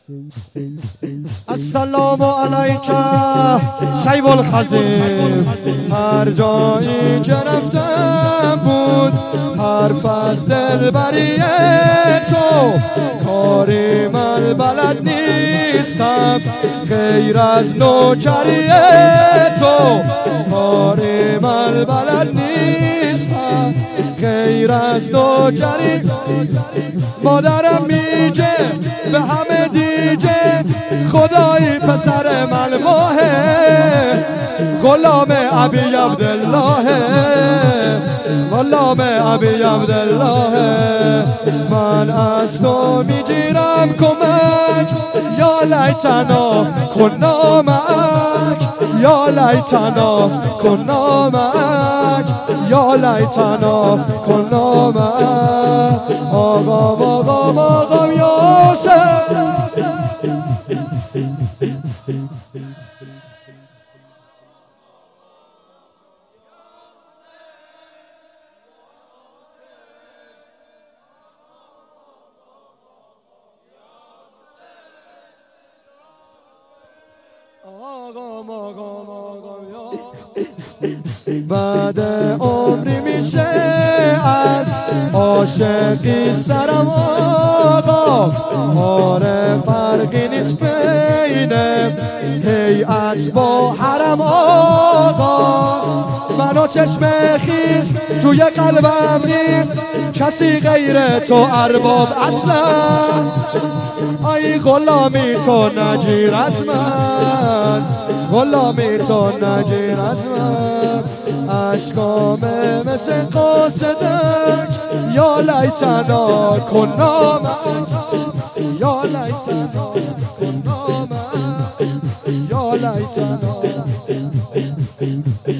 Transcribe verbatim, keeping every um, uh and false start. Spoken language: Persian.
السلام علیکم شیب الخزیم، هر جایی که رفتم بود حرف از دلبری تو، کاری من بلد نیستم غیر از نوکری تو، کاری من بلد نیستم غیر از نوکری. مادرم میگه به همه دیگه خدایی پسر من ماهه، غلام ابی عبدالله، غلام ابی عبدالله. من از تو میگیرم کمک، یا لیتنا کنا معک، یا لیتنا کنا معک، یا لیتنا کنا معک. آقام آقام آقام یاسر. آقام آقام آقام بعد عمری میشه از عاشقی سرم آقا، آره فرقی نیست بین هیئت با حرم آقا. منو چشم خیز توی قلبم نیست کسی غیر تو ارباب اصلا، ای غلامی تو نگیر از من، غلامی تو نگیر از من. عشقامه مثل قاصدک، یا لیتنا کنا معک، یا لیتنا کنا معک، یا لیتنا.